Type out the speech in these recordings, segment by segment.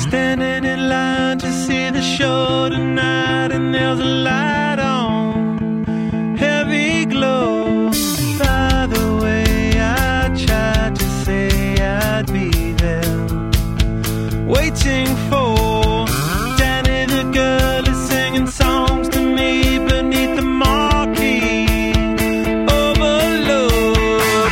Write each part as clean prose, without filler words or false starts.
Standing in line to see the show tonight, and there's a light on, heavy glow. By the way, I tried to say I'd be there, waiting for Danny the girl is singing songs to me beneath the marquee. Overload.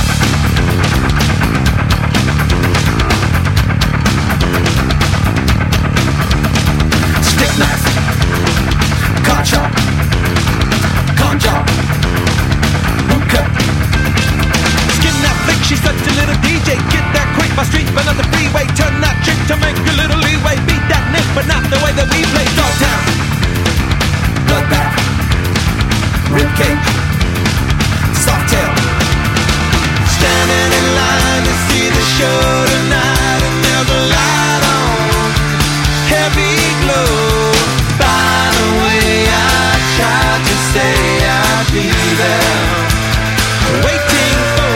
Stick knife, car chop, con job, boot cut. Skin that flick, she's such a little DJ. Get that quick, my street, but not the freeway. Turn that trick to make a little leeway. Beat that nick, but not the way that we play. Dogtown, bloodbath, ribcage, soft tail. Standing in line to see the show tonight, and there's a light on, heavy glow. By the way, I tried to say I'd be there, waiting for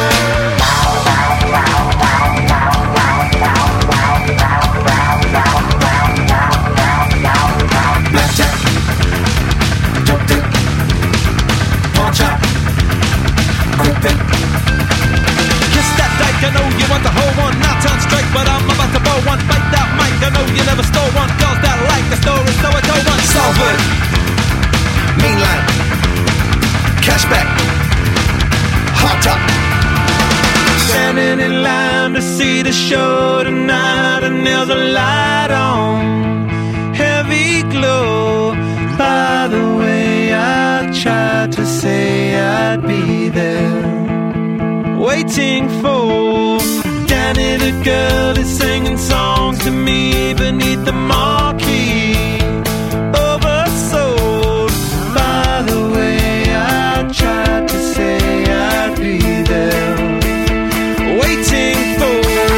blackjack, dope dick, pawn chop, quick pick. Kiss that dyke, I know you want the whole one. Now turn straight, but I'm about to blow one. Bite that mic, I know you never stole one. Girls that like the story, so I told one. Salford, mean line, cashback, hot top. Standing in line to see the show tonight, and there's a light on, heavy glow. By the way, I tried to say I'd be there, waiting for Danny the girl is singing songs to me beneath the marquee. Oversold. By the way, I tried to say I'd be there, waiting for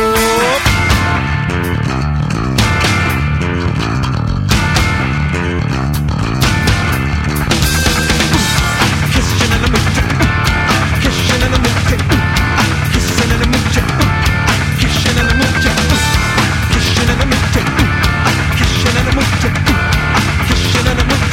kissing in the mood, kissing in the mood, kissing in the mood, kissing in the mood, kissing in the mood, kissing in the mood, kissing in the mood.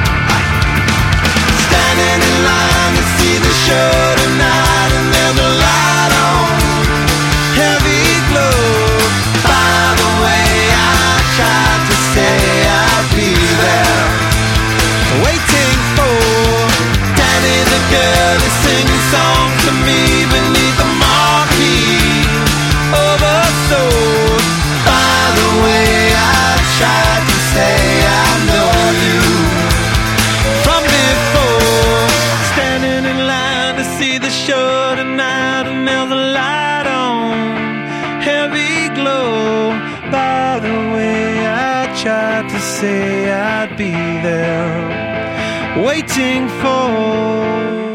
Standing in line to see the show tonight, and there's a light on, heavy glow. By the way, I tried to say I'd be there, waiting for Danny the girl to sing songs to me beneath the marquee. Oversold. By the way, I tried to say I know you from before. Standing in line to see the show tonight, and there's a light on, heavy glow. By the way, I tried to say I'd be there, waiting for